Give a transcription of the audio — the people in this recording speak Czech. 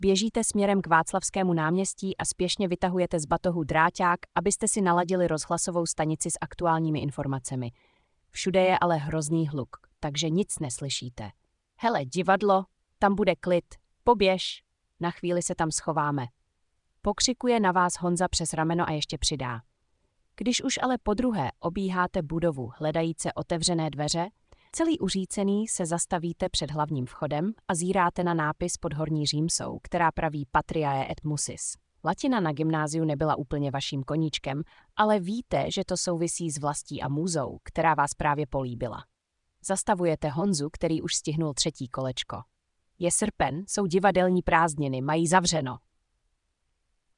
Běžíte směrem k Václavskému náměstí a spěšně vytahujete z batohu dráťák, abyste si naladili rozhlasovou stanici s aktuálními informacemi. Všude je ale hrozný hluk, takže nic neslyšíte. Hele, divadlo, tam bude klid, poběž, na chvíli se tam schováme. Pokřikuje na vás Honza přes rameno a ještě přidá. Když už ale podruhé obíháte budovu hledajíce otevřené dveře, celý uřícený se zastavíte před hlavním vchodem a zíráte na nápis pod horní římsou, která praví Patriae et Musis. Latina na gymnáziu nebyla úplně vaším koníčkem, ale víte, že to souvisí s vlastí a můzou, která vás právě políbila. Zastavujete Honzu, který už stihnul 3. kolečko. Je srpen, jsou divadelní prázdniny, mají zavřeno.